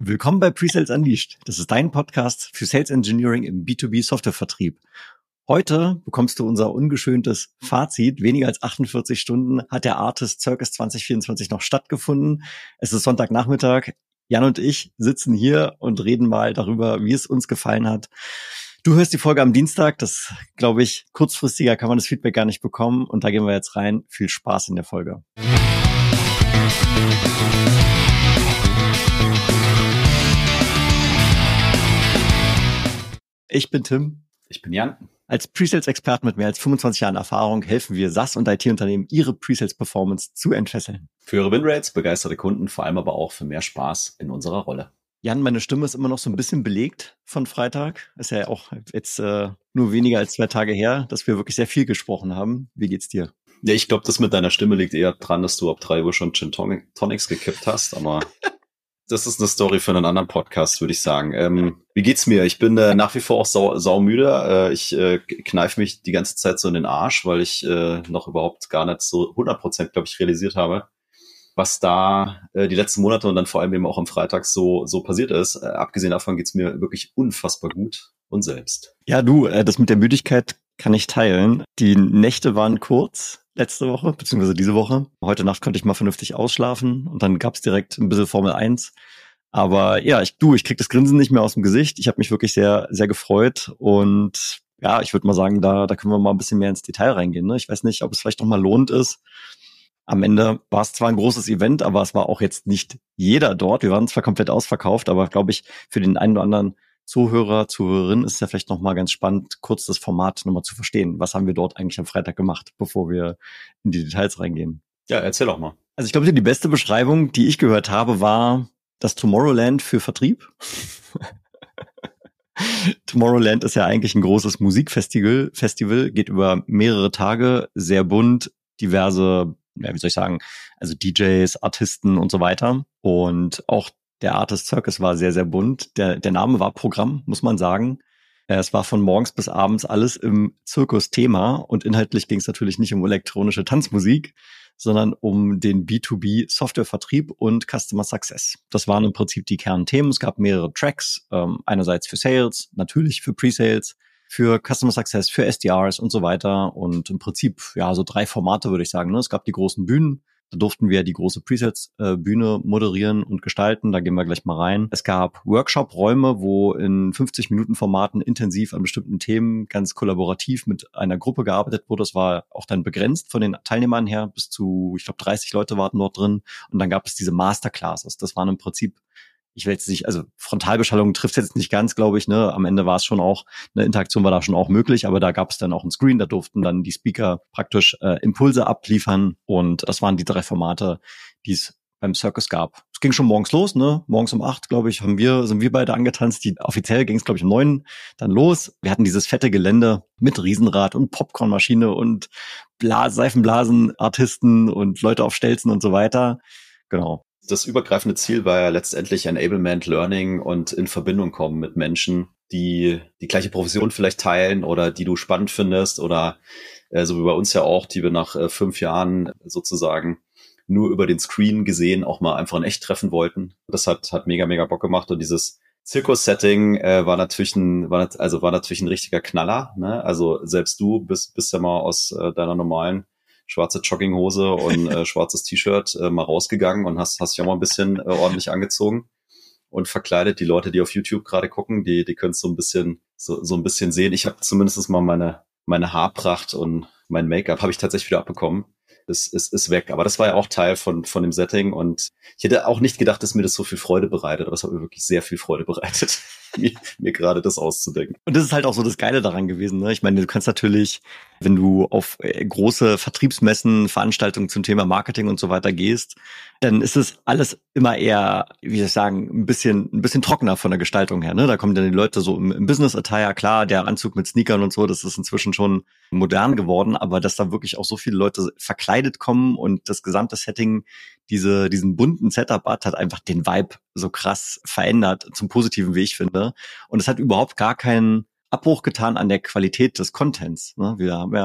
Willkommen bei Pre-Sales Unleashed. Das ist dein Podcast für Sales Engineering im B2B-Softwarevertrieb. Heute bekommst du unser ungeschöntes Fazit. Weniger als 48 Stunden hat der Artist Circus 2024 noch stattgefunden. Es ist Sonntagnachmittag. Jan und ich sitzen hier und reden mal darüber, wie es uns gefallen hat. Du hörst die Folge am Dienstag. Das, glaube ich, kurzfristiger kann man das Feedback gar nicht bekommen. Und da gehen wir jetzt rein. Viel Spaß in der Folge. Ich bin Tim. Ich bin Jan. Als Pre-Sales-Experten mit mehr als 25 Jahren Erfahrung helfen wir SaaS- und IT-Unternehmen, ihre Pre-Sales-Performance zu entfesseln. Für höhere Winrates, begeisterte Kunden, vor allem aber auch für mehr Spaß in unserer Rolle. Jan, meine Stimme ist immer noch so ein bisschen belegt von Freitag. Ist ja auch jetzt nur weniger als 2 Tage her, dass wir wirklich sehr viel gesprochen haben. Wie geht's dir? Ja, ich glaube, das mit deiner Stimme liegt eher dran, dass du ab 3 Uhr schon Gin Tonics gekippt hast, aber das ist eine Story für einen anderen Podcast, würde ich sagen. Wie geht's mir? Ich bin nach wie vor auch saumüde. Ich kneife mich die ganze Zeit so in den Arsch, weil ich noch überhaupt gar nicht so 100%, glaube ich, realisiert habe, was da die letzten Monate und dann vor allem eben auch am Freitag so passiert ist. Abgesehen davon geht's mir wirklich unfassbar gut und selbst. Ja, du, das mit der Müdigkeit kann ich teilen. Die Nächte waren kurz letzte Woche, beziehungsweise diese Woche. Heute Nacht konnte ich mal vernünftig ausschlafen und dann gab's direkt ein bisschen Formel 1. Aber ja, ich krieg das Grinsen nicht mehr aus dem Gesicht. Ich habe mich wirklich sehr, sehr gefreut und ja, ich würde mal sagen, da können wir mal ein bisschen mehr ins Detail reingehen. Ne? Ich weiß nicht, ob es vielleicht noch mal lohnt ist. Am Ende war es zwar ein großes Event, aber es war auch jetzt nicht jeder dort. Wir waren zwar komplett ausverkauft, aber glaube ich, für den einen oder anderen Zuhörer, Zuhörerin ist es ja vielleicht nochmal ganz spannend, kurz das Format nochmal zu verstehen. Was haben wir dort eigentlich am Freitag gemacht, bevor wir in die Details reingehen? Ja, erzähl doch mal. Also ich glaube, die beste Beschreibung, die ich gehört habe, war das Tomorrowland für Vertrieb. Tomorrowland ist ja eigentlich ein großes Musikfestival, geht über mehrere Tage, sehr bunt, diverse, ja, wie soll ich sagen, also DJs, Artisten und so weiter. Und auch der Artist Circus war sehr, sehr bunt. Der Name war Programm, muss man sagen. Es war von morgens bis abends alles im Zirkus-Thema und inhaltlich ging es natürlich nicht um elektronische Tanzmusik, sondern um den B2B-Softwarevertrieb und Customer Success. Das waren im Prinzip die Kernthemen. Es gab mehrere Tracks, einerseits für Sales, natürlich für Pre-Sales, für Customer Success, für SDRs und so weiter. Und im Prinzip, ja, so 3 Formate, würde ich sagen. Ne? Es gab die großen Bühnen. Da durften wir die große Presets-Bühne moderieren und gestalten. Da gehen wir gleich mal rein. Es gab Workshop-Räume, wo in 50-Minuten-Formaten intensiv an bestimmten Themen ganz kollaborativ mit einer Gruppe gearbeitet wurde. Das war auch dann begrenzt von den Teilnehmern her. Bis zu, ich glaube, 30 Leute warten dort drin. Und dann gab es diese Masterclasses. Das waren im Prinzip, ich will jetzt nicht, also Frontalbeschallung trifft jetzt nicht ganz, glaube ich, ne. Am Ende war es schon auch, eine Interaktion war da schon auch möglich, aber da gab es dann auch einen Screen, da durften dann die Speaker praktisch Impulse abliefern und das waren die 3 Formate, die es beim Circus gab. Es ging schon morgens los, ne. Morgens um 8, glaube ich, sind wir beide angetanzt. Offiziell ging es, glaube ich, um 9 dann los. Wir hatten dieses fette Gelände mit Riesenrad und Popcornmaschine und Seifenblasen-Artisten und Leute auf Stelzen und so weiter. Genau. Das übergreifende Ziel war ja letztendlich Enablement, Learning und in Verbindung kommen mit Menschen, die die gleiche Profession vielleicht teilen oder die du spannend findest oder so wie bei uns ja auch, die wir nach 5 Jahren sozusagen nur über den Screen gesehen auch mal einfach in echt treffen wollten. Das hat mega, mega Bock gemacht und dieses Zirkus-Setting war natürlich ein richtiger Knaller. Ne? Also selbst du bist ja mal aus deiner normalen schwarze Jogginghose und schwarzes T-Shirt mal rausgegangen und hast dich auch mal ein bisschen ordentlich angezogen und verkleidet. Die Leute, die auf YouTube gerade gucken, die können es so ein bisschen sehen. Ich habe zumindest mal meine Haarpracht und mein Make-up habe ich tatsächlich wieder abbekommen. Das ist weg. Aber das war ja auch Teil von dem Setting und ich hätte auch nicht gedacht, dass mir das so viel Freude bereitet, aber es hat mir wirklich sehr viel Freude bereitet, mir gerade das auszudenken. Und das ist halt auch so das Geile daran gewesen, ne? Ich meine, du kannst natürlich, wenn du auf große Vertriebsmessen, Veranstaltungen zum Thema Marketing und so weiter gehst, dann ist es alles immer eher, wie soll ich sagen, ein bisschen trockener von der Gestaltung her, ne? Da kommen dann die Leute so im Business-Attire, klar, der Anzug mit Sneakern und so, das ist inzwischen schon modern geworden, aber dass da wirklich auch so viele Leute verkleidet kommen und das gesamte Setting diesen bunten Setup hat einfach den Vibe so krass verändert, zum Positiven, wie ich finde. Und es hat überhaupt gar keinen Abbruch getan an der Qualität des Contents. Ne? Wir haben ja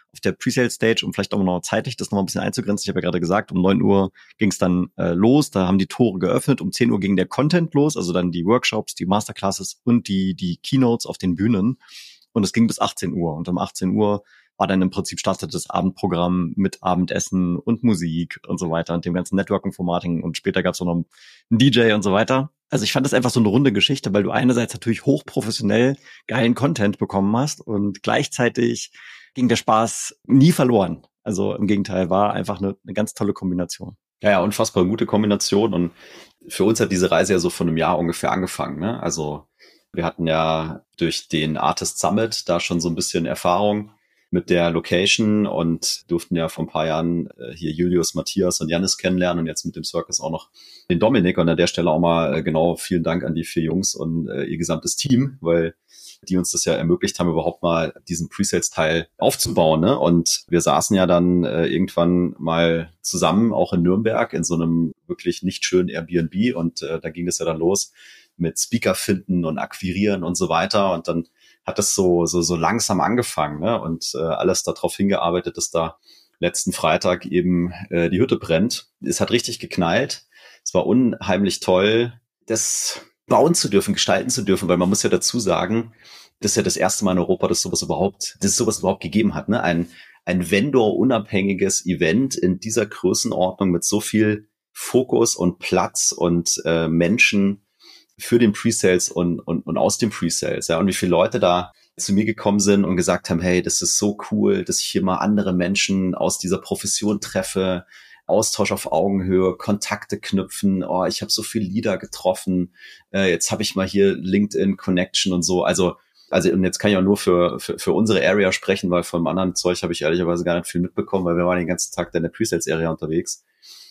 auf der Presale-Stage, um vielleicht auch noch zeitlich das noch ein bisschen einzugrenzen. Ich habe ja gerade gesagt, um 9 Uhr ging es dann los, da haben die Tore geöffnet, um 10 Uhr ging der Content los, also dann die Workshops, die Masterclasses und die Keynotes auf den Bühnen. Und es ging bis 18 Uhr. Und um 18 Uhr war dann im Prinzip startet das Abendprogramm mit Abendessen und Musik und so weiter und dem ganzen Networking-Formating. Und später gab es auch noch einen DJ und so weiter. Also ich fand das einfach so eine runde Geschichte, weil du einerseits natürlich hochprofessionell geilen Content bekommen hast und gleichzeitig ging der Spaß nie verloren. Also im Gegenteil, war einfach eine ganz tolle Kombination. Ja, unfassbar gute Kombination. Und für uns hat diese Reise ja so vor einem Jahr ungefähr angefangen, ne? Also wir hatten ja durch den Artist Summit da schon so ein bisschen Erfahrung mit der Location und durften ja vor ein paar Jahren hier Julius, Matthias und Jannis kennenlernen und jetzt mit dem Circus auch noch den Dominik. Und an der Stelle auch mal genau vielen Dank an die 4 Jungs und ihr gesamtes Team, weil die uns das ja ermöglicht haben, überhaupt mal diesen Presales-Teil aufzubauen, ne? Und wir saßen ja dann irgendwann mal zusammen, auch in Nürnberg, in so einem wirklich nicht schönen Airbnb und da ging es ja dann los mit Speaker finden und akquirieren und so weiter. Und dann hat das so langsam angefangen, ne? Und alles darauf hingearbeitet, dass da letzten Freitag eben die Hütte brennt. Es hat richtig geknallt. Es war unheimlich toll, das bauen zu dürfen, gestalten zu dürfen, weil man muss ja dazu sagen, das ist ja das erste Mal in Europa, dass sowas überhaupt gegeben hat, ne? Ein Vendor-unabhängiges Event in dieser Größenordnung mit so viel Fokus und Platz und Menschen für den Presales und aus dem Presales, ja, und wie viele Leute da zu mir gekommen sind und gesagt haben, hey, das ist so cool, dass ich hier mal andere Menschen aus dieser Profession treffe, Austausch auf Augenhöhe, Kontakte knüpfen, oh, ich habe so viele Leader getroffen, jetzt habe ich mal hier LinkedIn Connection und so, also und jetzt kann ich auch nur für unsere Area sprechen, weil von anderen Zeug habe ich ehrlicherweise gar nicht viel mitbekommen, weil wir waren den ganzen Tag in der Presales Area unterwegs.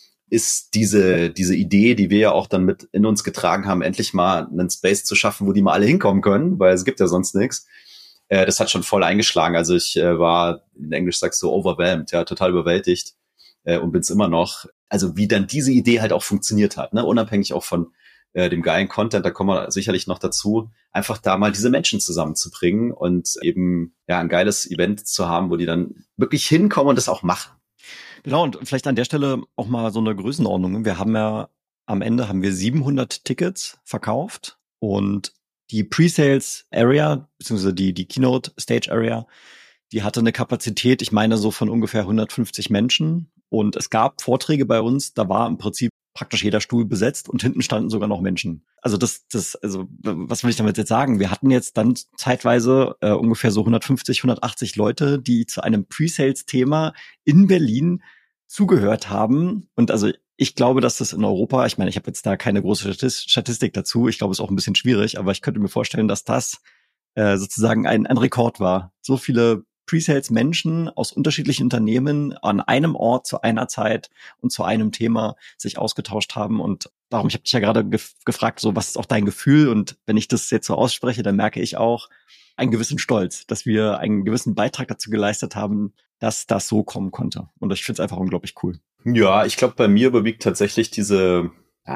Ist diese Idee, die wir ja auch dann mit in uns getragen haben, endlich mal einen Space zu schaffen, wo die mal alle hinkommen können, weil es gibt ja sonst nichts. Das hat schon voll eingeschlagen. Also ich war, in Englisch sagst du overwhelmed, ja, total überwältigt und bin's immer noch. Also wie dann diese Idee halt auch funktioniert hat, ne, unabhängig auch von dem geilen Content, da kommen wir sicherlich noch dazu, einfach da mal diese Menschen zusammenzubringen und eben ja ein geiles Event zu haben, wo die dann wirklich hinkommen und das auch machen. Genau, und vielleicht an der Stelle auch mal so eine Größenordnung. Wir haben ja am Ende 700 Tickets verkauft und die Pre-Sales Area, beziehungsweise die Keynote Stage Area, die hatte eine Kapazität, ich meine so von ungefähr 150 Menschen. Und es gab Vorträge bei uns, da war im Prinzip praktisch jeder Stuhl besetzt und hinten standen sogar noch Menschen. Also also was will ich damit jetzt sagen? Wir hatten jetzt dann zeitweise ungefähr so 150, 180 Leute, die zu einem Pre-Sales-Thema in Berlin zugehört haben. Und also ich glaube, dass das in Europa, ich meine, ich habe jetzt da keine große Statistik dazu, ich glaube, es ist auch ein bisschen schwierig, aber ich könnte mir vorstellen, dass das sozusagen ein Rekord war. So viele Pre-Sales-Menschen aus unterschiedlichen Unternehmen an einem Ort zu einer Zeit und zu einem Thema sich ausgetauscht haben. Und darum, ich habe dich ja gerade gefragt, so was ist auch dein Gefühl? Und wenn ich das jetzt so ausspreche, dann merke ich auch einen gewissen Stolz, dass wir einen gewissen Beitrag dazu geleistet haben, dass das so kommen konnte. Und ich finde es einfach unglaublich cool. Ja, ich glaube, bei mir überwiegt tatsächlich diese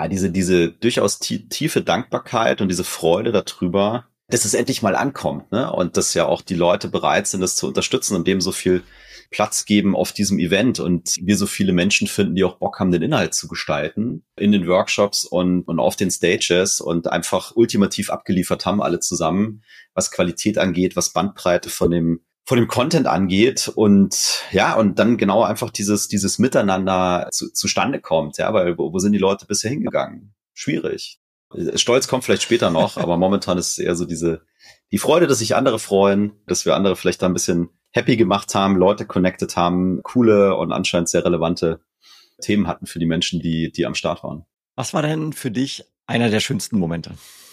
durchaus tiefe Dankbarkeit und diese Freude darüber, dass es endlich mal ankommt, ne? Und dass ja auch die Leute bereit sind, das zu unterstützen und dem so viel Platz geben auf diesem Event und wir so viele Menschen finden, die auch Bock haben, den Inhalt zu gestalten in den Workshops und auf den Stages und einfach ultimativ abgeliefert haben, alle zusammen, was Qualität angeht, was Bandbreite von dem Content angeht und ja, und dann genau einfach dieses Miteinander zustande kommt, ja, weil wo sind die Leute bisher hingegangen? Schwierig. Stolz kommt vielleicht später noch, aber momentan ist es eher so die Freude, dass sich andere freuen, dass wir andere vielleicht da ein bisschen happy gemacht haben, Leute connected haben, coole und anscheinend sehr relevante Themen hatten für die Menschen, die am Start waren. Was war denn für dich einer der schönsten Momente?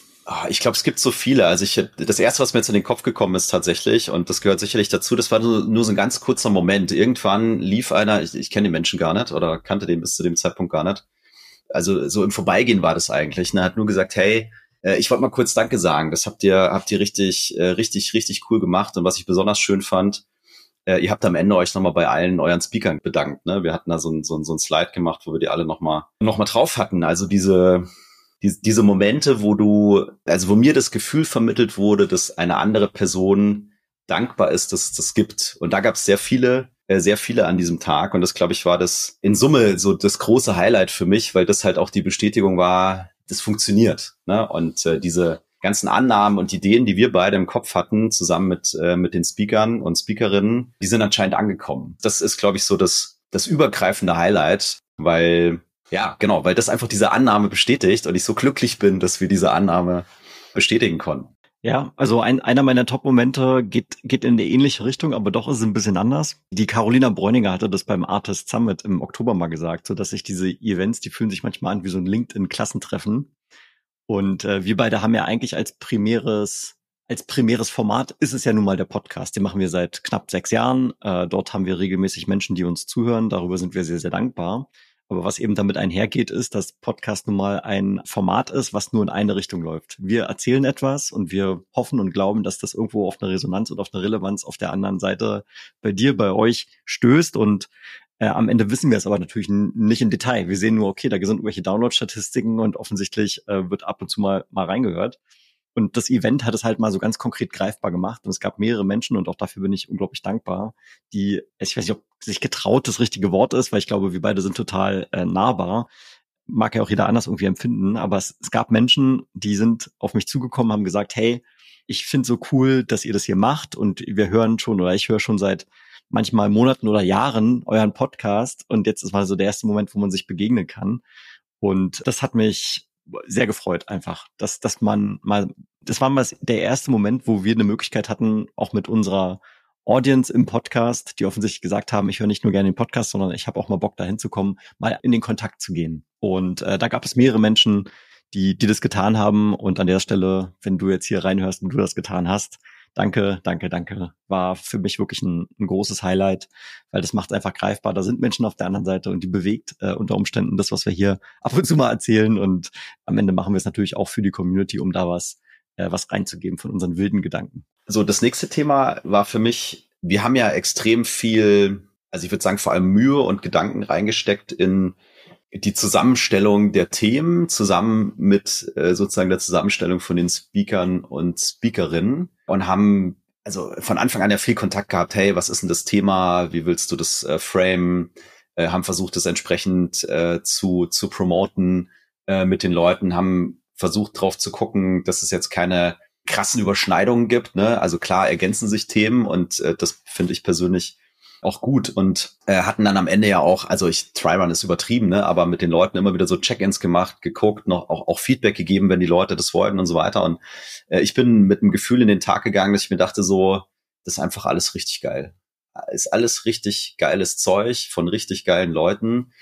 Ich glaube, es gibt so viele. Also das erste, was mir jetzt in den Kopf gekommen ist tatsächlich, und das gehört sicherlich dazu, das war nur so ein ganz kurzer Moment. Irgendwann lief einer, ich kenne den Menschen gar nicht oder kannte den bis zu dem Zeitpunkt gar nicht. Also so im Vorbeigehen war das eigentlich. Er hat nur gesagt, hey, ich wollte mal kurz Danke sagen. Das habt ihr richtig cool gemacht. Und was ich besonders schön fand, ihr habt am Ende euch nochmal bei allen euren Speakern bedankt. Ne? Wir hatten da so ein Slide gemacht, wo wir die alle nochmal drauf hatten. Also diese Momente, wo mir das Gefühl vermittelt wurde, dass eine andere Person dankbar ist, dass es das gibt. Und da gab es sehr viele an diesem Tag. Und das, glaube ich, war das in Summe so das große Highlight für mich, weil das halt auch die Bestätigung war, das funktioniert. Ne? Und diese ganzen Annahmen und Ideen, die wir beide im Kopf hatten, zusammen mit den Speakern und Speakerinnen, die sind anscheinend angekommen. Das ist, glaube ich, so das übergreifende Highlight, weil das einfach diese Annahme bestätigt und ich so glücklich bin, dass wir diese Annahme bestätigen konnten. Ja, also einer meiner Top-Momente geht in eine ähnliche Richtung, aber doch ist es ein bisschen anders. Die Carolina Bräuninger hatte das beim Artist Summit im Oktober mal gesagt, so dass sich diese Events, die fühlen sich manchmal an wie so ein LinkedIn-Klassentreffen. Und wir beide haben ja eigentlich als primäres Format ist es ja nun mal der Podcast. Den machen wir seit knapp 6 Jahren. Dort haben wir regelmäßig Menschen, die uns zuhören. Darüber sind wir sehr, sehr dankbar. Aber was eben damit einhergeht, ist, dass Podcast nun mal ein Format ist, was nur in eine Richtung läuft. Wir erzählen etwas und wir hoffen und glauben, dass das irgendwo auf eine Resonanz und auf eine Relevanz auf der anderen Seite bei dir, bei euch stößt. Und am Ende wissen wir es aber natürlich nicht im Detail. Wir sehen nur, okay, da sind irgendwelche Download-Statistiken und offensichtlich wird ab und zu mal reingehört. Und das Event hat es halt mal so ganz konkret greifbar gemacht. Und es gab mehrere Menschen, und auch dafür bin ich unglaublich dankbar, die, ich weiß nicht, ob sich getraut das richtige Wort ist, weil ich glaube, wir beide sind total nahbar. Mag ja auch jeder anders irgendwie empfinden. Aber es gab Menschen, die sind auf mich zugekommen, haben gesagt, hey, ich finde so cool, dass ihr das hier macht. Und wir hören schon, oder ich höre schon seit manchmal Monaten oder Jahren euren Podcast. Und jetzt ist mal so der erste Moment, wo man sich begegnen kann. Und das hat mich sehr gefreut einfach, das war mal der erste Moment, wo wir eine Möglichkeit hatten, auch mit unserer Audience im Podcast, die offensichtlich gesagt haben, ich höre nicht nur gerne den Podcast, sondern ich habe auch mal Bock, da hinzukommen, mal in den Kontakt zu gehen. Und da gab es mehrere Menschen, die das getan haben. Und an der Stelle, wenn du jetzt hier reinhörst und du das getan hast, danke. War für mich wirklich ein großes Highlight, weil das macht einfach greifbar. Da sind Menschen auf der anderen Seite und die bewegt unter Umständen das, was wir hier ab und zu mal erzählen. Und am Ende machen wir es natürlich auch für die Community, um da was reinzugeben von unseren wilden Gedanken. So, das nächste Thema war für mich, wir haben ja extrem viel, also ich würde sagen, vor allem Mühe und Gedanken reingesteckt in die Zusammenstellung der Themen zusammen mit sozusagen der Zusammenstellung von den Speakern und Speakerinnen und haben also von Anfang an ja viel Kontakt gehabt. Hey, was ist denn das Thema? Wie willst du das framen? Haben versucht, das entsprechend zu promoten mit den Leuten, haben versucht drauf zu gucken, dass es jetzt keine krassen Überschneidungen gibt. Ne? Also klar ergänzen sich Themen und das finde ich persönlich auch gut und hatten dann am Ende ja auch, also Try-Run ist übertrieben, ne, aber mit den Leuten immer wieder so Check-ins gemacht, geguckt, noch auch Feedback gegeben, wenn die Leute das wollten und so weiter. Und ich bin mit einem Gefühl in den Tag gegangen, dass ich mir dachte so, das ist einfach alles richtig geil. Ist alles richtig geiles Zeug von richtig geilen Leuten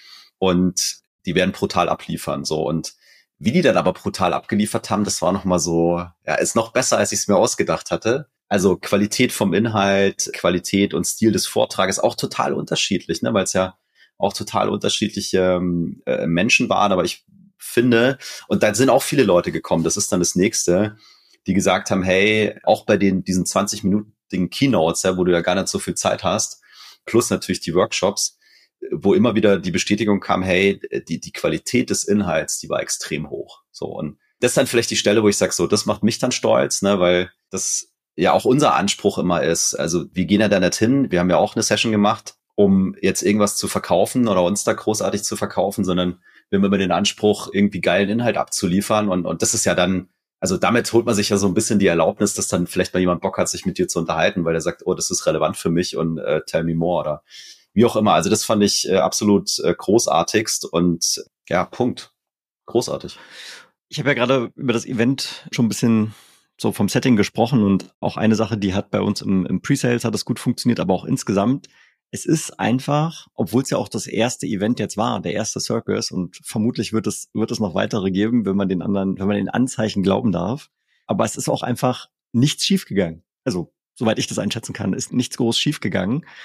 und die werden brutal abliefern. So und wie die dann aber brutal abgeliefert haben, das war nochmal so, ja, ist noch besser, als ich es mir ausgedacht hatte. Also Qualität vom Inhalt, Qualität und Stil des Vortrages auch total unterschiedlich, ne, weil es ja auch total unterschiedliche Menschen waren. Aber ich finde, und da sind auch viele Leute gekommen, das ist dann das Nächste, die gesagt haben, hey, auch bei diesen 20-minütigen Keynotes, ja, wo du ja gar nicht so viel Zeit hast, plus natürlich die Workshops, wo immer wieder die Bestätigung kam, hey, die Qualität des Inhalts, die war extrem hoch. So, und das ist dann vielleicht die Stelle, wo ich sage, so, das macht mich dann stolz, ne, weil das ja auch unser Anspruch immer ist. Also wir gehen ja da nicht hin, wir haben ja auch eine Session gemacht, um jetzt irgendwas zu verkaufen oder uns da großartig zu verkaufen, sondern wir haben immer den Anspruch, irgendwie geilen Inhalt abzuliefern und das ist ja dann, also damit holt man sich ja so ein bisschen die Erlaubnis, dass dann vielleicht mal jemand Bock hat, sich mit dir zu unterhalten, weil er sagt, oh, das ist relevant für mich und tell me more oder wie auch immer. Also das fand ich absolut großartigst und ja, Punkt. Großartig. Ich habe ja gerade über das Event schon ein bisschen so vom Setting gesprochen und auch eine Sache, die hat bei uns im Pre-Sales hat es gut funktioniert, aber auch insgesamt. Es ist einfach, obwohl es ja auch das erste Event jetzt war, der erste Circus und vermutlich wird es noch weitere geben, wenn man den Anzeichen glauben darf. Aber es ist auch einfach nichts schiefgegangen. Also, soweit ich das einschätzen kann, ist nichts groß schiefgegangen.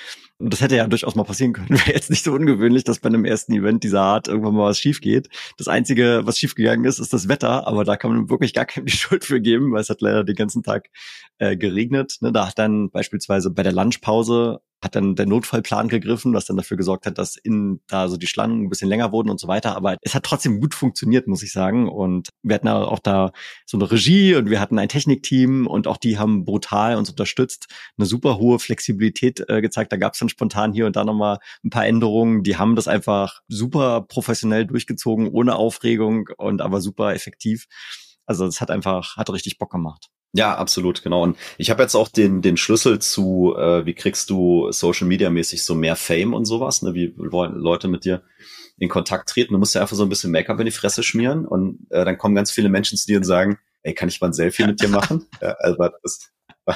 Und das hätte ja durchaus mal passieren können. Wäre jetzt nicht so ungewöhnlich, dass bei einem ersten Event dieser Art irgendwann mal was schief geht. Das Einzige, was schiefgegangen ist, ist das Wetter. Aber da kann man wirklich gar keinem die Schuld für geben, weil es hat leider den ganzen Tag geregnet. Ne? Da hat dann beispielsweise bei der Lunchpause hat dann der Notfallplan gegriffen, was dann dafür gesorgt hat, dass da so die Schlangen ein bisschen länger wurden und so weiter. Aber es hat trotzdem gut funktioniert, muss ich sagen. Und wir hatten auch da so eine Regie und wir hatten ein Technikteam und auch die haben brutal uns unterstützt, eine super hohe Flexibilität gezeigt. Da gab es dann spontan hier und da nochmal ein paar Änderungen. Die haben das einfach super professionell durchgezogen, ohne Aufregung und aber super effektiv. Also es hat richtig Bock gemacht. Ja, absolut, genau. Und ich habe jetzt auch den Schlüssel zu, wie kriegst du Social Media mäßig so mehr Fame und sowas, ne, wie wollen Leute mit dir in Kontakt treten. Du musst ja einfach so ein bisschen Make-up in die Fresse schmieren und dann kommen ganz viele Menschen zu dir und sagen, ey, kann ich mal ein Selfie mit dir machen? Ja, also das war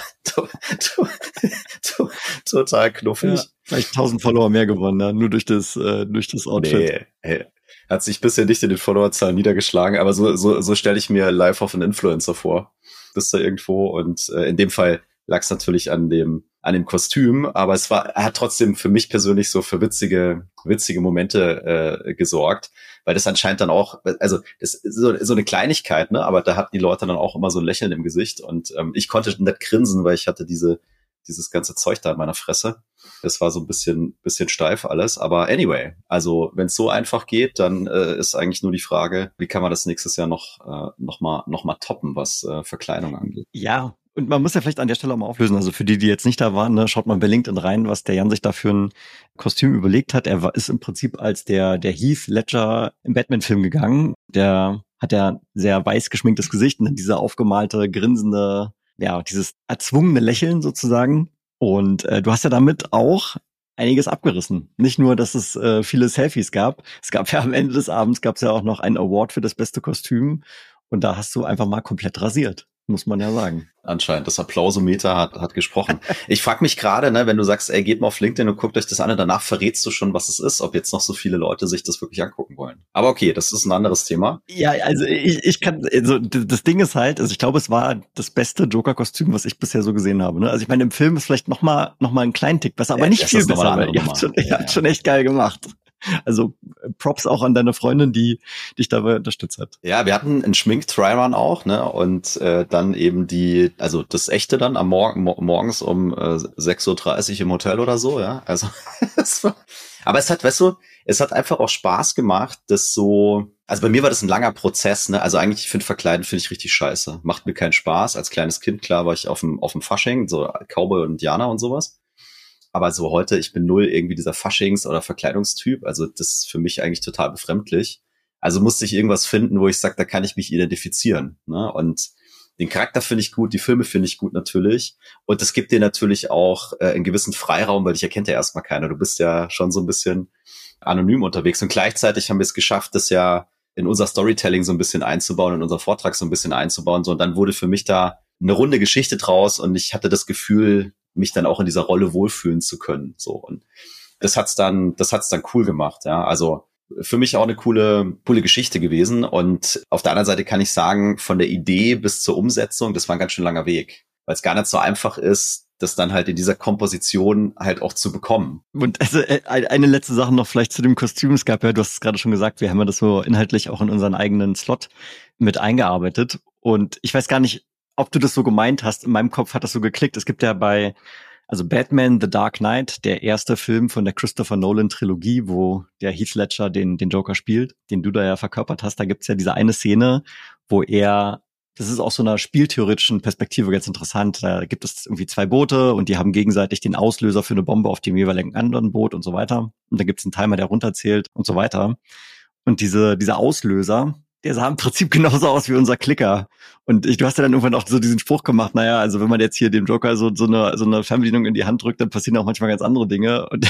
total knuffig. Ja, vielleicht 1000 Follower mehr gewonnen, ne? Nur durch das Outfit. Nee, hey, hat sich bisher nicht in den Followerzahlen niedergeschlagen, aber so stelle ich mir Life of an Influencer vor. Bist da irgendwo und in dem Fall lag es natürlich an dem Kostüm, aber er hat trotzdem für mich persönlich so für witzige Momente gesorgt, weil das anscheinend dann auch, also das ist so eine Kleinigkeit, ne, aber da hatten die Leute dann auch immer so ein Lächeln im Gesicht und ich konnte nicht grinsen, weil ich hatte dieses ganze Zeug da in meiner Fresse. Das war so ein bisschen steif alles. Aber anyway, also wenn es so einfach geht, dann ist eigentlich nur die Frage, wie kann man das nächstes Jahr noch mal toppen, was Verkleidung angeht. Ja, und man muss ja vielleicht an der Stelle auch mal auflösen. Also für die jetzt nicht da waren, ne, schaut mal bei LinkedIn rein, was der Jan sich da für ein Kostüm überlegt hat. Ist im Prinzip als der Heath Ledger im Batman-Film gegangen. Der hat ja sehr weiß geschminktes Gesicht und dann diese aufgemalte, grinsende, ja, dieses erzwungene Lächeln sozusagen. Und du hast ja damit auch einiges abgerissen. Nicht nur, dass es viele Selfies gab. Es gab ja am Ende des Abends gab's ja auch noch einen Award für das beste Kostüm. Und da hast du einfach mal komplett rasiert, muss man ja sagen. Anscheinend, das Applausometer hat gesprochen. Ich frage mich gerade, ne, wenn du sagst, ey, geht mal auf LinkedIn und guckt euch das an und danach verrätst du schon, was es ist, ob jetzt noch so viele Leute sich das wirklich angucken wollen. Aber okay, das ist ein anderes Thema. Ja, also ich kann, also das Ding ist halt, also ich glaube, es war das beste Joker-Kostüm, was ich bisher so gesehen habe. Ne? Also ich meine, im Film ist vielleicht noch mal einen kleinen Tick besser, aber nicht viel besser. Weil ihr habt schon echt geil gemacht. Also Props auch an deine Freundin, die dich dabei unterstützt hat. Ja, wir hatten einen Schmink-Try-Run auch, ne? Und dann eben also das echte dann am morgens um 6:30 Uhr im Hotel oder so, ja. Also aber es hat, weißt du, es hat einfach auch Spaß gemacht, das so. Also bei mir war das ein langer Prozess, ne? Also eigentlich, Verkleiden finde ich richtig scheiße. Macht mir keinen Spaß. Als kleines Kind, klar, war ich auf dem Fasching, so Cowboy und Indianer und sowas. Aber so heute, ich bin null irgendwie dieser Faschings- oder Verkleidungstyp. Also das ist für mich eigentlich total befremdlich. Also musste ich irgendwas finden, wo ich sage, da kann ich mich identifizieren. Ne? Und den Charakter finde ich gut, die Filme finde ich gut natürlich. Und es gibt dir natürlich auch einen gewissen Freiraum, weil dich erkennt ja erstmal keiner. Du bist ja schon so ein bisschen anonym unterwegs. Und gleichzeitig haben wir es geschafft, das ja in unser Storytelling so ein bisschen einzubauen, in unser Vortrag so ein bisschen einzubauen. So, und dann wurde für mich da eine runde Geschichte draus und ich hatte das Gefühl, mich dann auch in dieser Rolle wohlfühlen zu können. So, und das hat's dann cool gemacht, ja. Also für mich auch eine coole Geschichte gewesen. Und auf der anderen Seite kann ich sagen, von der Idee bis zur Umsetzung, das war ein ganz schön langer Weg, weil es gar nicht so einfach ist, das dann halt in dieser Komposition halt auch zu bekommen. Und also eine letzte Sache noch vielleicht zu dem Kostüm. Es gab ja, du hast es gerade schon gesagt, wir haben ja das so inhaltlich auch in unseren eigenen Slot mit eingearbeitet. Und ich weiß gar nicht, ob du das so gemeint hast. In meinem Kopf hat das so geklickt. Es gibt ja also Batman The Dark Knight, der erste Film von der Christopher Nolan Trilogie, wo der Heath Ledger den Joker spielt, den du da ja verkörpert hast. Da gibt's ja diese eine Szene, wo das ist aus so einer spieltheoretischen Perspektive ganz interessant. Da gibt es irgendwie 2 Boote und die haben gegenseitig den Auslöser für eine Bombe auf dem jeweiligen anderen Boot und so weiter. Und da gibt's einen Timer, der runterzählt und so weiter. Und dieser Auslöser, der sah im Prinzip genauso aus wie unser Klicker. Und du hast ja dann irgendwann auch so diesen Spruch gemacht, naja, also wenn man jetzt hier dem Joker so eine Fernbedienung in die Hand drückt, dann passieren auch manchmal ganz andere Dinge. Und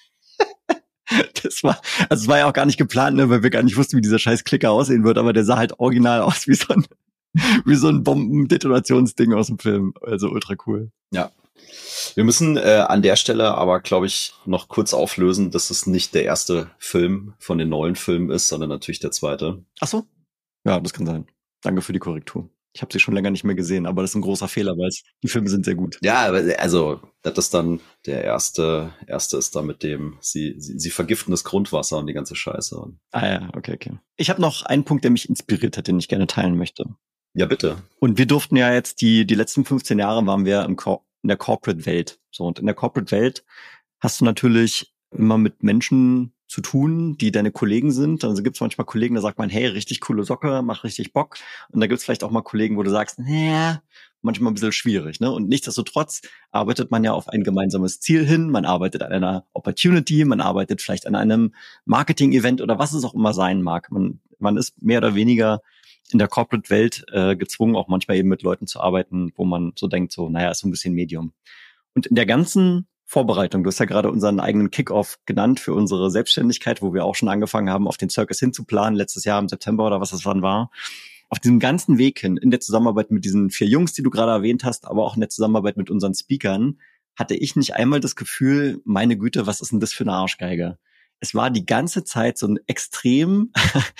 es war ja auch gar nicht geplant, ne, weil wir gar nicht wussten, wie dieser scheiß Klicker aussehen wird, aber der sah halt original aus wie so ein Bombendetonationsding aus dem Film. Also ultra cool. Ja. Wir müssen an der Stelle aber, glaube ich, noch kurz auflösen, dass es nicht der erste Film von den neuen Filmen ist, sondern natürlich der zweite. Ach so? Ja, das kann sein. Danke für die Korrektur. Ich habe sie schon länger nicht mehr gesehen, aber das ist ein großer Fehler, weil die Filme sind sehr gut. Ja, also das ist dann der erste ist dann mit dem, sie vergiften das Grundwasser und die ganze Scheiße. Ah ja, okay. Ich habe noch einen Punkt, der mich inspiriert hat, den ich gerne teilen möchte. Ja, bitte. Und wir durften ja jetzt die letzten 15 Jahre waren wir in der Corporate-Welt. So, und in der Corporate-Welt hast du natürlich immer mit Menschen zu tun, die deine Kollegen sind. Also gibt es manchmal Kollegen, da sagt man, hey, richtig coole Socke, macht richtig Bock. Und da gibt es vielleicht auch mal Kollegen, wo du sagst, naja, manchmal ein bisschen schwierig, ne? Und nichtsdestotrotz arbeitet man ja auf ein gemeinsames Ziel hin. Man arbeitet an einer Opportunity, man arbeitet vielleicht an einem Marketing-Event oder was es auch immer sein mag. Man ist mehr oder weniger in der Corporate-Welt gezwungen, auch manchmal eben mit Leuten zu arbeiten, wo man so denkt, so, naja, ist so ein bisschen Medium. Und in der ganzen Vorbereitung, du hast ja gerade unseren eigenen Kick-Off genannt für unsere Selbstständigkeit, wo wir auch schon angefangen haben, auf den Circus hinzuplanen, letztes Jahr im September oder was das dann war. Auf diesem ganzen Weg hin, in der Zusammenarbeit mit diesen 4 Jungs, die du gerade erwähnt hast, aber auch in der Zusammenarbeit mit unseren Speakern, hatte ich nicht einmal das Gefühl, meine Güte, was ist denn das für eine Arschgeige? Es war die ganze Zeit so ein extrem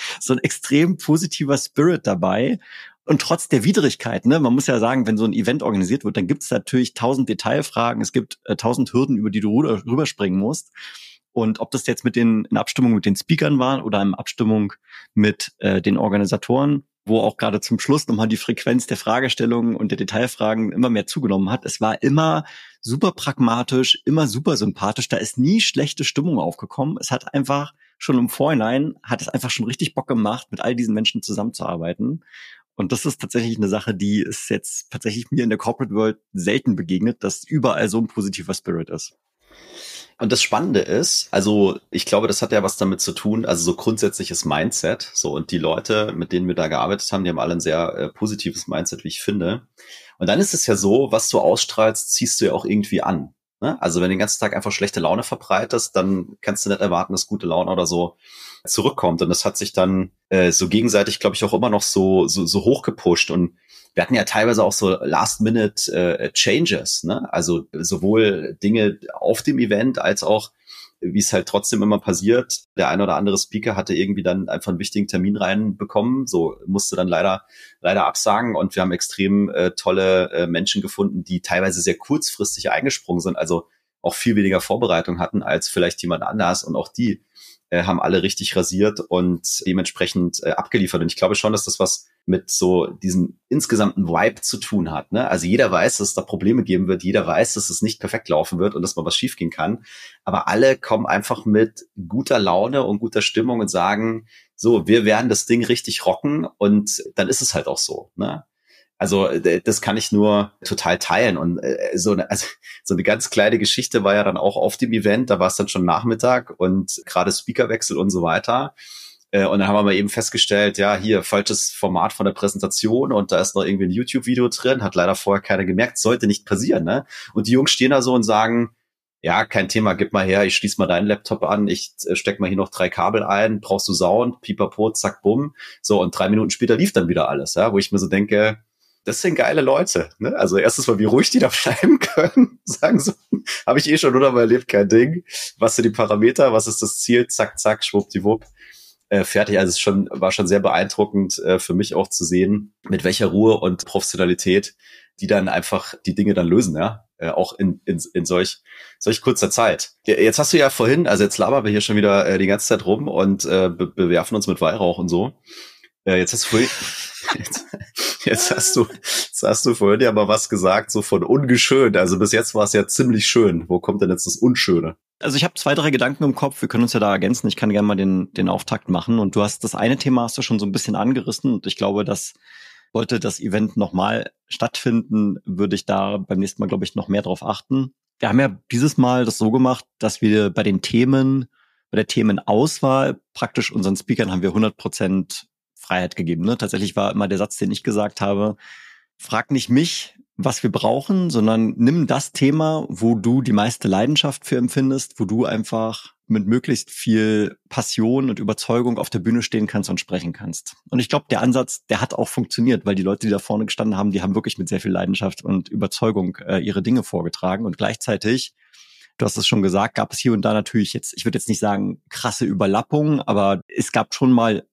positiver Spirit dabei. Und trotz der Widrigkeit, ne, man muss ja sagen, wenn so ein Event organisiert wird, dann gibt es natürlich 1000 Detailfragen, es gibt 1000 Hürden, über die du rüberspringen musst. Und ob das jetzt in Abstimmung mit den Speakern war oder in Abstimmung mit den Organisatoren, wo auch gerade zum Schluss nochmal die Frequenz der Fragestellungen und der Detailfragen immer mehr zugenommen hat. Es war immer super pragmatisch, immer super sympathisch. Da ist nie schlechte Stimmung aufgekommen. Es hat einfach schon im Vorhinein, hat es einfach schon richtig Bock gemacht, mit all diesen Menschen zusammenzuarbeiten. Und das ist tatsächlich eine Sache, die ist jetzt tatsächlich mir in der Corporate World selten begegnet, dass überall so ein positiver Spirit ist. Und das Spannende ist, also ich glaube, das hat ja was damit zu tun, also so grundsätzliches Mindset, so, und die Leute, mit denen wir da gearbeitet haben, die haben alle ein sehr positives Mindset, wie ich finde. Und dann ist es ja so, was du ausstrahlst, ziehst du ja auch irgendwie an. Ne? Also wenn du den ganzen Tag einfach schlechte Laune verbreitest, dann kannst du nicht erwarten, dass gute Laune oder so zurückkommt. Und das hat sich dann so gegenseitig, glaube ich, auch immer noch so hoch gepusht. Und wir hatten ja teilweise auch so Last-Minute-Changes, ne? Also sowohl Dinge auf dem Event als auch, wie es halt trotzdem immer passiert, der ein oder andere Speaker hatte irgendwie dann einfach einen wichtigen Termin reinbekommen, so musste dann leider absagen, und wir haben extrem tolle Menschen gefunden, die teilweise sehr kurzfristig eingesprungen sind, also auch viel weniger Vorbereitung hatten als vielleicht jemand anders, und auch die haben alle richtig rasiert und dementsprechend abgeliefert. Und ich glaube schon, dass das was mit so diesem insgesamten Vibe zu tun hat. Ne? Also jeder weiß, dass es da Probleme geben wird. Jeder weiß, dass es nicht perfekt laufen wird und dass mal was schiefgehen kann. Aber alle kommen einfach mit guter Laune und guter Stimmung und sagen, so, wir werden das Ding richtig rocken, und dann ist es halt auch so. Ne? Also das kann ich nur total teilen. Und so eine ganz kleine Geschichte war ja dann auch auf dem Event. Da war es dann schon Nachmittag und gerade Speakerwechsel und so weiter. Und dann haben wir mal eben festgestellt, ja, hier falsches Format von der Präsentation, und da ist noch irgendwie ein YouTube-Video drin. Hat leider vorher keiner gemerkt. Sollte nicht passieren, ne? Und die Jungs stehen da so und sagen, ja, kein Thema, gib mal her, ich schließe mal deinen Laptop an, ich steck mal hier noch 3 Kabel ein, brauchst du Sound, pipapo, zack, bumm. So, und 3 Minuten später lief dann wieder alles, ja, wo ich mir so denke, das sind geile Leute, ne? Also erstens mal, wie ruhig die da bleiben können, sagen so, habe ich schon hundertmal erlebt, kein Ding. Was sind die Parameter, was ist das Ziel, zack, zack, schwuppdiwupp, fertig. Also es war schon sehr beeindruckend für mich auch zu sehen, mit welcher Ruhe und Professionalität die dann einfach die Dinge dann lösen, ja, auch in solch kurzer Zeit. Jetzt hast du ja vorhin, also jetzt labern wir hier schon wieder die ganze Zeit rum und bewerfen uns mit Weihrauch und so. Jetzt hast du vorhin ja mal was gesagt, so von ungeschönt. Also bis jetzt war es ja ziemlich schön. Wo kommt denn jetzt das Unschöne? Also ich habe 2, 3 Gedanken im Kopf. Wir können uns ja da ergänzen. Ich kann gerne mal den Auftakt machen. Und du hast das eine Thema hast du schon so ein bisschen angerissen. Und ich glaube, dass sollte das Event nochmal stattfinden, würde ich da beim nächsten Mal, glaube ich, noch mehr drauf achten. Wir haben ja dieses Mal das so gemacht, dass wir bei der Themenauswahl praktisch unseren Speakern haben wir 100% Freiheit gegeben. Ne? Tatsächlich war immer der Satz, den ich gesagt habe, frag nicht mich, was wir brauchen, sondern nimm das Thema, wo du die meiste Leidenschaft für empfindest, wo du einfach mit möglichst viel Passion und Überzeugung auf der Bühne stehen kannst und sprechen kannst. Und ich glaube, der Ansatz, der hat auch funktioniert, weil die Leute, die da vorne gestanden haben, die haben wirklich mit sehr viel Leidenschaft und Überzeugung ihre Dinge vorgetragen. Und gleichzeitig, du hast es schon gesagt, gab es hier und da natürlich jetzt, ich würde jetzt nicht sagen krasse Überlappungen, aber es gab schon mal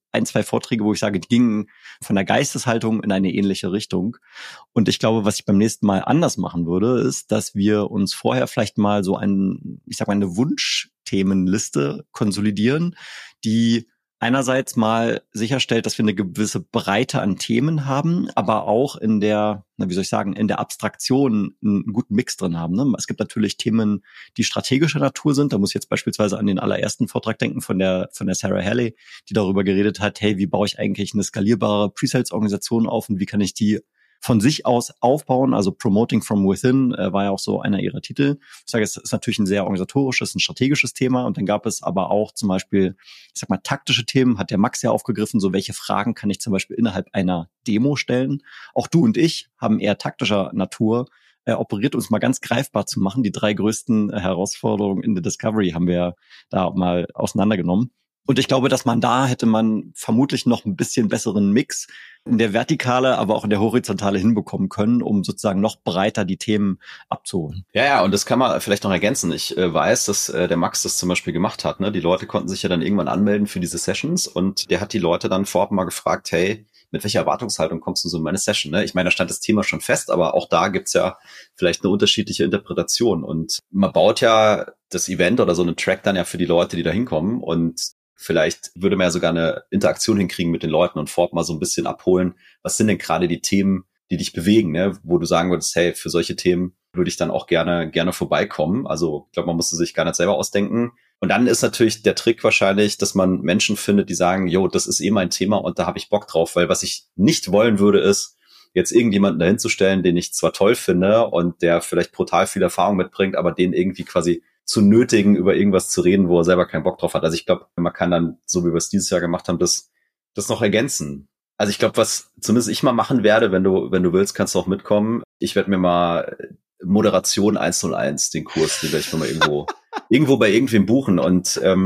ein, zwei Vorträge, wo ich sage, die gingen von der Geisteshaltung in eine ähnliche Richtung. Und ich glaube, was ich beim nächsten Mal anders machen würde, ist, dass wir uns vorher vielleicht mal so eine Wunschthemenliste konsolidieren, die einerseits mal sicherstellt, dass wir eine gewisse Breite an Themen haben, aber auch in der, in der Abstraktion einen guten Mix drin haben. Ne? Es gibt natürlich Themen, die strategischer Natur sind. Da muss ich jetzt beispielsweise an den allerersten Vortrag denken von der Sarah Halley, die darüber geredet hat, hey, wie baue ich eigentlich eine skalierbare Pre-Sales-Organisation auf und wie kann ich die von sich aus aufbauen, also Promoting from Within war ja auch so einer ihrer Titel. Ich sage, es ist natürlich ein sehr organisatorisches, ein strategisches Thema und dann gab es aber auch zum Beispiel, taktische Themen, hat der Max ja aufgegriffen, so welche Fragen kann ich zum Beispiel innerhalb einer Demo stellen. Auch du und ich haben eher taktischer Natur operiert, um es mal ganz greifbar zu machen. Die 3 größten Herausforderungen in der Discovery haben wir da mal auseinandergenommen. Und ich glaube, dass hätte man vermutlich noch ein bisschen besseren Mix in der Vertikale, aber auch in der Horizontale hinbekommen können, um sozusagen noch breiter die Themen abzuholen. Ja, und das kann man vielleicht noch ergänzen. Ich weiß, dass der Max das zum Beispiel gemacht hat. Ne? Die Leute konnten sich ja dann irgendwann anmelden für diese Sessions und der hat die Leute dann vorab mal gefragt, hey, mit welcher Erwartungshaltung kommst du so in meine Session? Ne? Ich meine, da stand das Thema schon fest, aber auch da gibt's ja vielleicht eine unterschiedliche Interpretation. Und man baut ja das Event oder so einen Track dann ja für die Leute, die da hinkommen und vielleicht würde man ja sogar eine Interaktion hinkriegen mit den Leuten und vorab mal so ein bisschen abholen. Was sind denn gerade die Themen, die dich bewegen, ne? Wo du sagen würdest, hey, für solche Themen würde ich dann auch gerne vorbeikommen. Also ich glaube, man muss es sich gar nicht selber ausdenken. Und dann ist natürlich der Trick wahrscheinlich, dass man Menschen findet, die sagen, jo, das ist mein Thema und da habe ich Bock drauf. Weil was ich nicht wollen würde, ist, jetzt irgendjemanden dahin zu stellen, den ich zwar toll finde und der vielleicht brutal viel Erfahrung mitbringt, aber den irgendwie quasi zu nötigen, über irgendwas zu reden, wo er selber keinen Bock drauf hat. Also ich glaube, man kann dann, so wie wir es dieses Jahr gemacht haben, das noch ergänzen. Also ich glaube, was zumindest ich mal machen werde, wenn du willst, kannst du auch mitkommen. Ich werde mir mal Moderation 101, den Kurs, den werde ich mir mal irgendwo bei irgendwem buchen. Und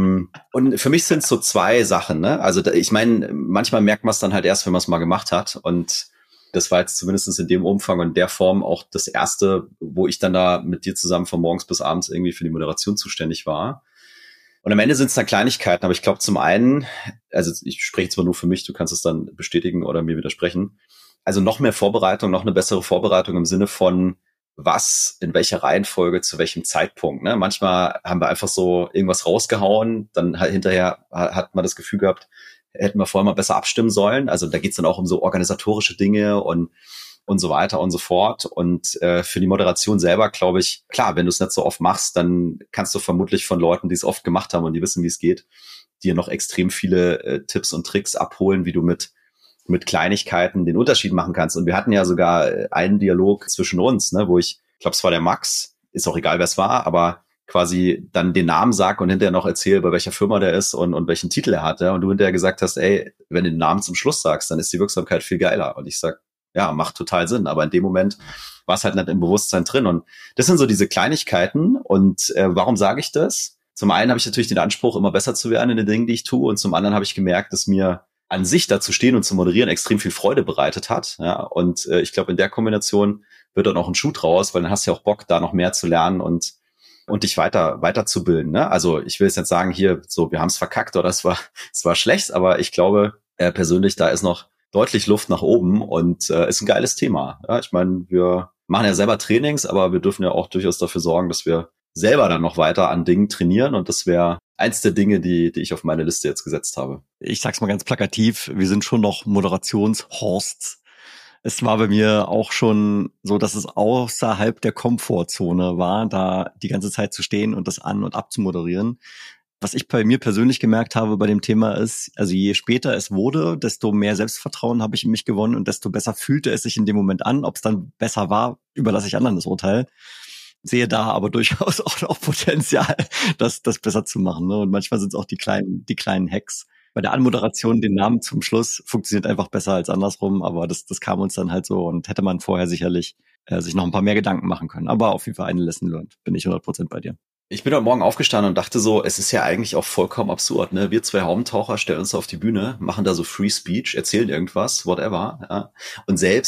für mich sind es so 2 Sachen. Ne? Also ich meine, manchmal merkt man es dann halt erst, wenn man es mal gemacht hat. Und das war jetzt zumindest in dem Umfang und der Form auch das erste, wo ich dann da mit dir zusammen von morgens bis abends irgendwie für die Moderation zuständig war. Und am Ende sind es dann Kleinigkeiten, aber ich glaube zum einen, also ich spreche zwar nur für mich, du kannst es dann bestätigen oder mir widersprechen, also noch mehr Vorbereitung, noch eine bessere Vorbereitung im Sinne von was, in welcher Reihenfolge, zu welchem Zeitpunkt. Ne? Manchmal haben wir einfach so irgendwas rausgehauen, dann halt hinterher hat man das Gefühl gehabt, hätten wir vorher mal besser abstimmen sollen. Also da geht's dann auch um so organisatorische Dinge und so weiter und so fort. Und für die Moderation selber, glaube ich, klar, wenn du es nicht so oft machst, dann kannst du vermutlich von Leuten, die es oft gemacht haben und die wissen, wie es geht, dir noch extrem viele Tipps und Tricks abholen, wie du mit Kleinigkeiten den Unterschied machen kannst. Und wir hatten ja sogar einen Dialog zwischen uns, ne, wo ich glaube, es war der Max, ist auch egal, wer es war, aber quasi dann den Namen sag und hinterher noch erzähl, bei welcher Firma der ist und welchen Titel er hat. Ja? Und du hinterher gesagt hast, ey, wenn du den Namen zum Schluss sagst, dann ist die Wirksamkeit viel geiler. Und ich sag, ja, macht total Sinn. Aber in dem Moment war es halt nicht im Bewusstsein drin. Und das sind so diese Kleinigkeiten. Und warum sage ich das? Zum einen habe ich natürlich den Anspruch, immer besser zu werden in den Dingen, die ich tue. Und zum anderen habe ich gemerkt, dass mir an sich da zu stehen und zu moderieren extrem viel Freude bereitet hat. Ja? Und ich glaube, in der Kombination wird dann auch ein Schuh draus, weil dann hast du ja auch Bock, da noch mehr zu lernen und dich weiterzubilden. Ne? Also ich will jetzt nicht sagen, hier, so, wir haben es verkackt oder es war schlecht, aber ich glaube persönlich, da ist noch deutlich Luft nach oben und ist ein geiles Thema. Ja? Ich meine, wir machen ja selber Trainings, aber wir dürfen ja auch durchaus dafür sorgen, dass wir selber dann noch weiter an Dingen trainieren und das wäre eins der Dinge, die ich auf meine Liste jetzt gesetzt habe. Ich sag's mal ganz plakativ, wir sind schon noch Moderationshorsts. Es war bei mir auch schon so, dass es außerhalb der Komfortzone war, da die ganze Zeit zu stehen und das an- und abzumoderieren. Was ich bei mir persönlich gemerkt habe bei dem Thema ist, also je später es wurde, desto mehr Selbstvertrauen habe ich in mich gewonnen und desto besser fühlte es sich in dem Moment an. Ob es dann besser war, überlasse ich anderen das Urteil. Sehe da aber durchaus auch noch Potenzial, das besser zu machen. Ne? Und manchmal sind es auch die kleinen Hacks. Bei der Anmoderation den Namen zum Schluss funktioniert einfach besser als andersrum, aber das kam uns dann halt so und hätte man vorher sicherlich sich noch ein paar mehr Gedanken machen können. Aber auf jeden Fall eine Lesson learned. Bin ich 100% bei dir. Ich bin heute Morgen aufgestanden und dachte so, es ist ja eigentlich auch vollkommen absurd, ne? Wir 2 Haubentaucher stellen uns auf die Bühne, machen da so Free Speech, erzählen irgendwas, whatever, ja? Und selbst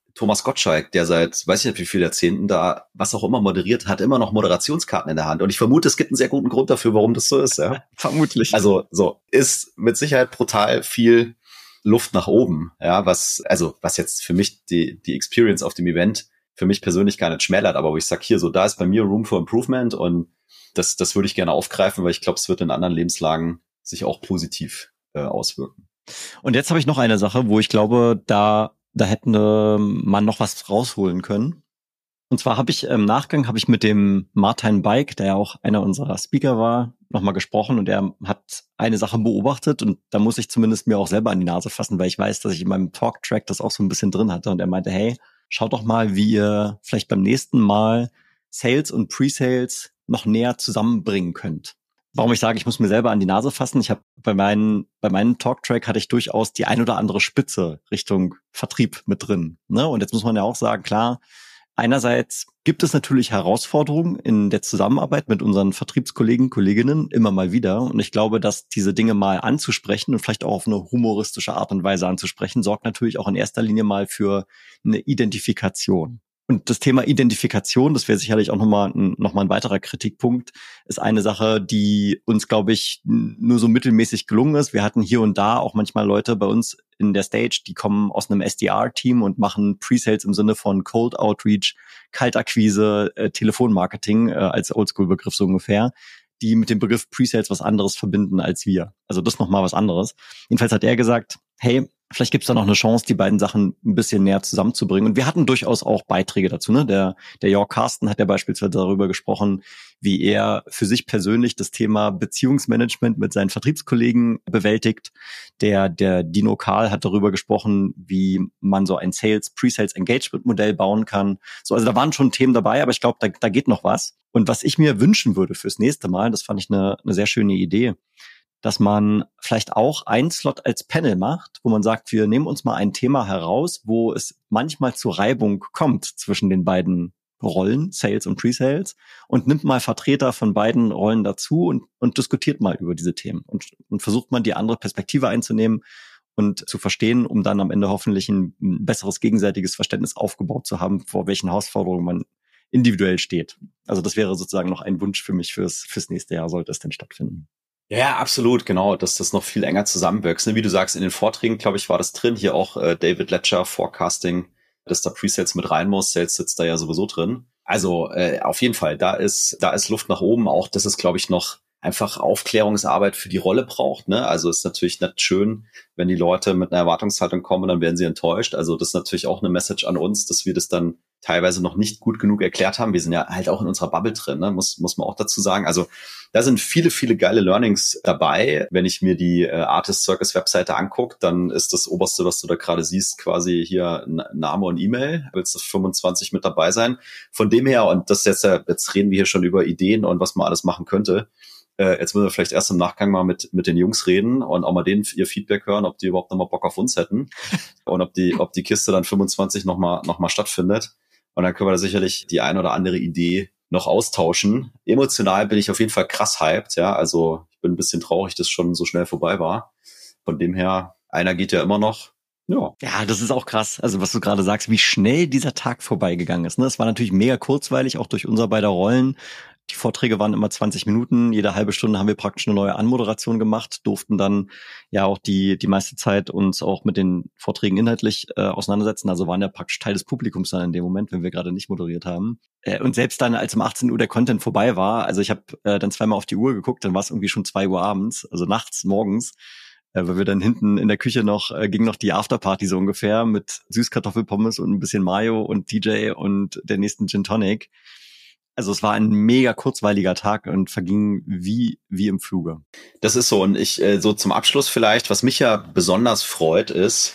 Thomas Gottschalk, der seit, weiß ich nicht wie viele Jahrzehnten da, was auch immer moderiert, hat immer noch Moderationskarten in der Hand. Und ich vermute, es gibt einen sehr guten Grund dafür, warum das so ist. Ja? Vermutlich. Also so ist mit Sicherheit brutal viel Luft nach oben. Ja, was jetzt für mich die Experience auf dem Event für mich persönlich gar nicht schmälert, aber wo ich sage, hier so, da ist bei mir Room for Improvement und das würde ich gerne aufgreifen, weil ich glaube, es wird in anderen Lebenslagen sich auch positiv auswirken. Und jetzt habe ich noch eine Sache, wo ich glaube, da hätte man noch was rausholen können. Und zwar habe ich im Nachgang mit dem Martin Beik, der ja auch einer unserer Speaker war, nochmal gesprochen und er hat eine Sache beobachtet und da muss ich zumindest mir auch selber an die Nase fassen, weil ich weiß, dass ich in meinem Talk-Track das auch so ein bisschen drin hatte und er meinte, hey, schaut doch mal, wie ihr vielleicht beim nächsten Mal Sales und Pre-Sales noch näher zusammenbringen könnt. Warum ich sage, ich muss mir selber an die Nase fassen, ich habe bei meinem Talk-Track hatte ich durchaus die ein oder andere Spitze Richtung Vertrieb mit drin. Ne? Und jetzt muss man ja auch sagen, klar, einerseits gibt es natürlich Herausforderungen in der Zusammenarbeit mit unseren Vertriebskollegen, Kolleginnen immer mal wieder. Und ich glaube, dass diese Dinge mal anzusprechen und vielleicht auch auf eine humoristische Art und Weise anzusprechen, sorgt natürlich auch in erster Linie mal für eine Identifikation. Und das Thema Identifikation, das wäre sicherlich auch nochmal ein weiterer Kritikpunkt, ist eine Sache, die uns, glaube ich, nur so mittelmäßig gelungen ist. Wir hatten hier und da auch manchmal Leute bei uns in der Stage, die kommen aus einem SDR-Team und machen Pre-Sales im Sinne von Cold Outreach, Kaltakquise, Telefonmarketing als Oldschool-Begriff so ungefähr, die mit dem Begriff Pre-Sales was anderes verbinden als wir. Also das nochmal was anderes. Jedenfalls hat er gesagt, hey, vielleicht gibt es da noch eine Chance, die beiden Sachen ein bisschen näher zusammenzubringen. Und wir hatten durchaus auch Beiträge dazu. Ne? Der Jörg Carsten hat ja beispielsweise darüber gesprochen, wie er für sich persönlich das Thema Beziehungsmanagement mit seinen Vertriebskollegen bewältigt. Der Dino Karl hat darüber gesprochen, wie man so ein Pre-Sales-Engagement-Modell bauen kann. So, also da waren schon Themen dabei, aber ich glaube, da geht noch was. Und was ich mir wünschen würde fürs nächste Mal, das fand ich eine sehr schöne Idee, dass man vielleicht auch einen Slot als Panel macht, wo man sagt, wir nehmen uns mal ein Thema heraus, wo es manchmal zu Reibung kommt zwischen den beiden Rollen, Sales und Pre-Sales, und nimmt mal Vertreter von beiden Rollen dazu und diskutiert mal über diese Themen und versucht man die andere Perspektive einzunehmen und zu verstehen, um dann am Ende hoffentlich ein besseres gegenseitiges Verständnis aufgebaut zu haben, vor welchen Herausforderungen man individuell steht. Also das wäre sozusagen noch ein Wunsch für mich fürs nächste Jahr, sollte es denn stattfinden. Ja, absolut, genau, dass das noch viel enger zusammenwächst. Wie du sagst, in den Vorträgen, glaube ich, war das drin. Hier auch David Letcher, Forecasting, dass da Presets mit rein muss. Sales sitzt da ja sowieso drin. Also auf jeden Fall, da ist Luft nach oben. Auch, dass es, glaube ich, noch einfach Aufklärungsarbeit für die Rolle braucht. Ne? Also ist natürlich nicht schön, wenn die Leute mit einer Erwartungshaltung kommen und dann werden sie enttäuscht. Also das ist natürlich auch eine Message an uns, dass wir das dann teilweise noch nicht gut genug erklärt haben. Wir sind ja halt auch in unserer Bubble drin, ne? Muss man auch dazu sagen. Also da sind viele, viele geile Learnings dabei. Wenn ich mir die Artist Circus Webseite angucke, dann ist das Oberste, was du da gerade siehst, quasi hier Name und E-Mail. Willst du 25 mit dabei sein? Von dem her, und das jetzt reden wir hier schon über Ideen und was man alles machen könnte. Jetzt müssen wir vielleicht erst im Nachgang mal mit den Jungs reden und auch mal denen ihr Feedback hören, ob die überhaupt noch mal Bock auf uns hätten und ob die Kiste dann 25 noch mal stattfindet. Und dann können wir da sicherlich die ein oder andere Idee noch austauschen. Emotional bin ich auf jeden Fall krass hyped, ja. Also ich bin ein bisschen traurig, dass es schon so schnell vorbei war. Von dem her, einer geht ja immer noch. Ja, das ist auch krass. Also was du gerade sagst, wie schnell dieser Tag vorbeigegangen ist. Ne? Es war natürlich mega kurzweilig, auch durch unser beider Rollen. Die Vorträge waren immer 20 Minuten. Jede halbe Stunde haben wir praktisch eine neue Anmoderation gemacht, durften dann ja auch die meiste Zeit uns auch mit den Vorträgen inhaltlich auseinandersetzen. Also waren ja praktisch Teil des Publikums dann in dem Moment, wenn wir gerade nicht moderiert haben. Und selbst dann, als um 18 Uhr der Content vorbei war, also ich habe dann zweimal auf die Uhr geguckt, dann war es irgendwie schon 2 Uhr abends, also nachts, morgens. Weil wir dann hinten in der Küche ging noch die Afterparty so ungefähr mit Süßkartoffelpommes und ein bisschen Mayo und DJ und der nächsten Gin Tonic. Also es war ein mega kurzweiliger Tag und verging wie im Fluge. Das ist so. Und ich so zum Abschluss vielleicht, was mich ja besonders freut, ist,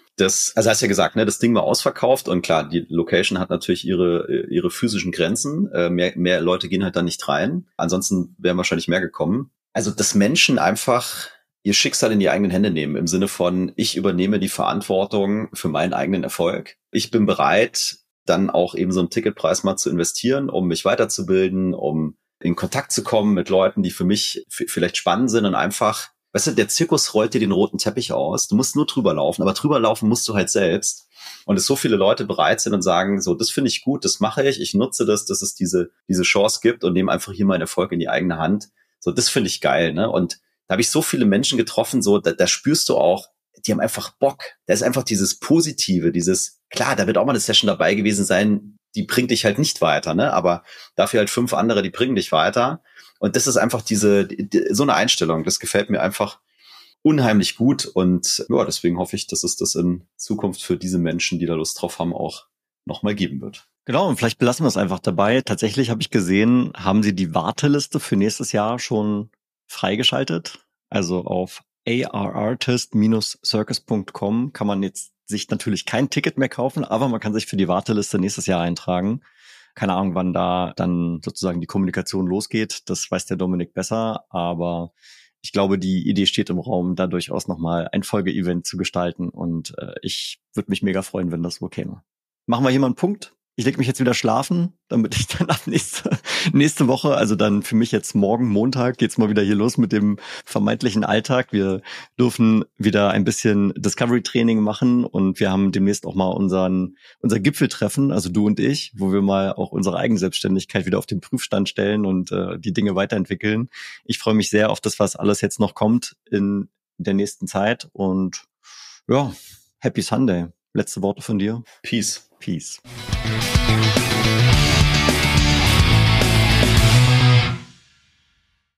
also hast ja gesagt, ne, das Ding war ausverkauft und klar, die Location hat natürlich ihre physischen Grenzen. Mehr Leute gehen halt da nicht rein. Ansonsten wären wahrscheinlich mehr gekommen. Also dass Menschen einfach ihr Schicksal in die eigenen Hände nehmen, im Sinne von, ich übernehme die Verantwortung für meinen eigenen Erfolg. Ich bin bereit, dann auch eben so einen Ticketpreis mal zu investieren, um mich weiterzubilden, um in Kontakt zu kommen mit Leuten, die für mich vielleicht spannend sind und einfach weißt du, der Zirkus rollt dir den roten Teppich aus. Du musst nur drüber laufen, aber drüber laufen musst du halt selbst. Und es so viele Leute bereit sind und sagen, so, das finde ich gut, das mache ich nutze das, dass es diese Chance gibt und nehme einfach hier meinen Erfolg in die eigene Hand. So, das finde ich geil, ne? Und da habe ich so viele Menschen getroffen, so, da spürst du auch, die haben einfach Bock. Da ist einfach dieses Positive, klar, da wird auch mal eine Session dabei gewesen sein, die bringt dich halt nicht weiter, ne? Aber dafür halt 5 andere, die bringen dich weiter. Und das ist einfach so eine Einstellung, das gefällt mir einfach unheimlich gut. Und ja, deswegen hoffe ich, dass es das in Zukunft für diese Menschen, die da Lust drauf haben, auch nochmal geben wird. Genau, und vielleicht belassen wir es einfach dabei. Tatsächlich habe ich gesehen, haben sie die Warteliste für nächstes Jahr schon freigeschaltet. Also auf arartist-circus.com kann man jetzt sich natürlich kein Ticket mehr kaufen, aber man kann sich für die Warteliste nächstes Jahr eintragen. Keine Ahnung, wann da dann sozusagen die Kommunikation losgeht. Das weiß der Dominik besser, aber ich glaube, die Idee steht im Raum, da durchaus nochmal ein Folge-Event zu gestalten und ich würde mich mega freuen, wenn das so käme. Machen wir hier mal einen Punkt. Ich lege mich jetzt wieder schlafen, damit ich dann ab nächste Woche, also dann für mich jetzt morgen Montag, geht's mal wieder hier los mit dem vermeintlichen Alltag. Wir dürfen wieder ein bisschen Discovery-Training machen und wir haben demnächst auch mal unser Gipfeltreffen, also du und ich, wo wir mal auch unsere Eigenselbstständigkeit wieder auf den Prüfstand stellen und die Dinge weiterentwickeln. Ich freue mich sehr auf das, was alles jetzt noch kommt in der nächsten Zeit und ja, Happy Sunday. Letzte Worte von dir? Peace. Peace.